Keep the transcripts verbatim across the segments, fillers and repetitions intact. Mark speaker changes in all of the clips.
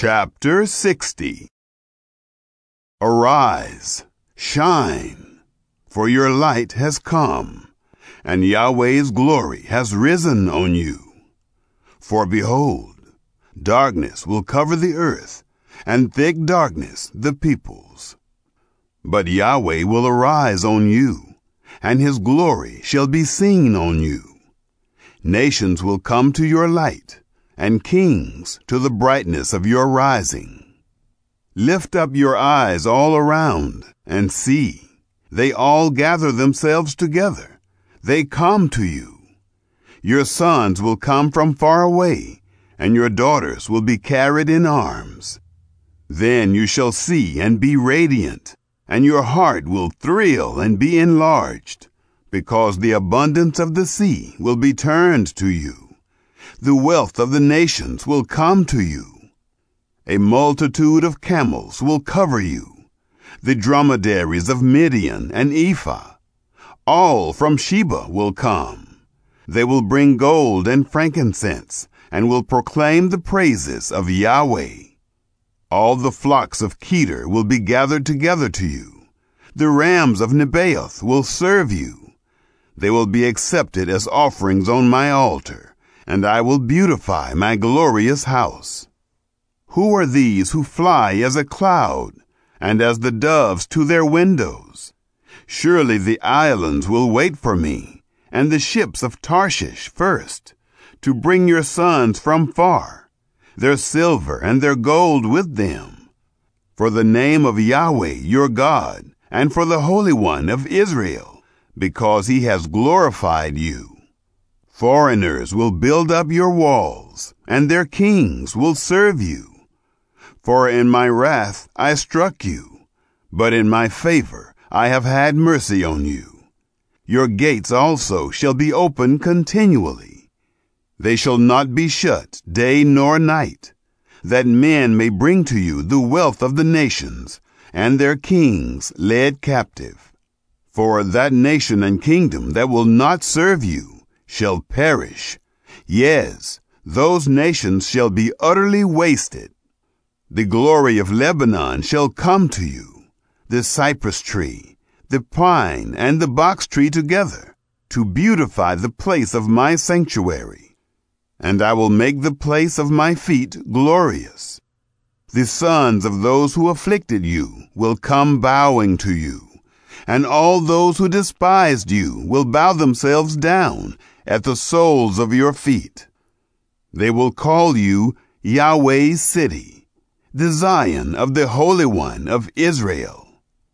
Speaker 1: Chapter sixty. Arise, shine, for your light has come, and Yahweh's glory has risen on you. For behold, darkness will cover the earth, and thick darkness the peoples. But Yahweh will arise on you, and his glory shall be seen on you. Nations will come to your light, and kings to the brightness of your rising. Lift up your eyes all around, and see. They all gather themselves together. They come to you. Your sons will come from far away, and your daughters will be carried in arms. Then you shall see and be radiant, and your heart will thrill and be enlarged, because the abundance of the sea will be turned to you. The wealth of the nations will come to you. A multitude of camels will cover you, the dromedaries of Midian and Ephah. All from Sheba will come. They will bring gold and frankincense, and will proclaim the praises of Yahweh. All the flocks of Kedar will be gathered together to you. The rams of Nebaioth will serve you. They will be accepted as offerings on my altar, and I will beautify my glorious house. Who are these who fly as a cloud, and as the doves to their windows? Surely the islands will wait for me, and the ships of Tarshish first, to bring your sons from far, their silver and their gold with them. For the name of Yahweh your God, and for the Holy One of Israel, because he has glorified you. Foreigners will build up your walls, and their kings will serve you. For in my wrath I struck you, but in my favor I have had mercy on you. Your gates also shall be open continually. They shall not be shut day nor night, that men may bring to you the wealth of the nations, and their kings led captive. For that nation and kingdom that will not serve you shall perish. Yes, those nations shall be utterly wasted. The glory of Lebanon shall come to you, the cypress tree, the pine, and the box tree together, to beautify the place of my sanctuary. And I will make the place of my feet glorious. The sons of those who afflicted you will come bowing to you, and all those who despised you will bow themselves down at the soles of your feet. They will call you Yahweh's city, the Zion of the Holy One of Israel.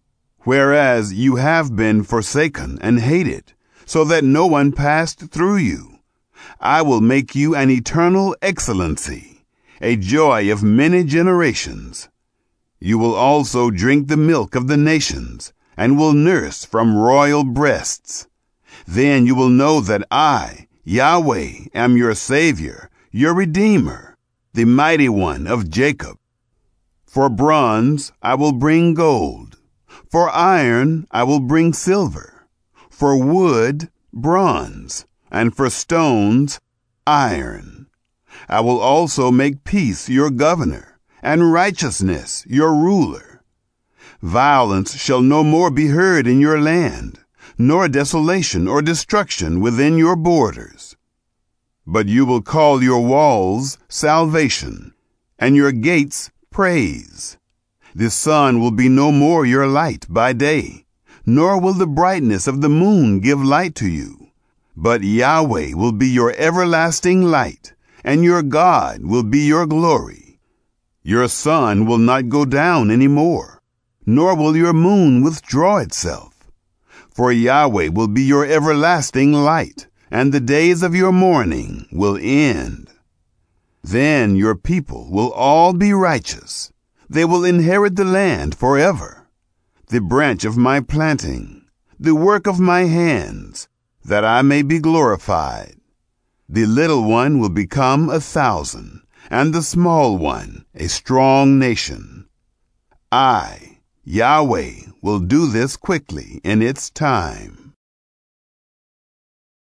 Speaker 1: Whereas you have been forsaken and hated, so that no one passed through you, I will make you an eternal excellency, a joy of many generations. You will also drink the milk of the nations, and will nurse from royal breasts. Then you will know that I, Yahweh, am your Savior, your Redeemer, the Mighty One of Jacob. For bronze I will bring gold, for iron I will bring silver, for wood bronze, and for stones iron. I will also make peace your governor, and righteousness your ruler. Violence shall no more be heard in your land, nor desolation or destruction within your borders. But you will call your walls salvation, and your gates praise. The sun will be no more your light by day, nor will the brightness of the moon give light to you. But Yahweh will be your everlasting light, and your God will be your glory. Your sun will not go down any more, nor will your moon withdraw itself. For Yahweh will be your everlasting light, and the days of your mourning will end. Then your people will all be righteous. They will inherit the land forever, the branch of my planting, the work of my hands, that I may be glorified. The little one will become a thousand, and the small one a strong nation. I, Yahweh, will do this quickly in its time.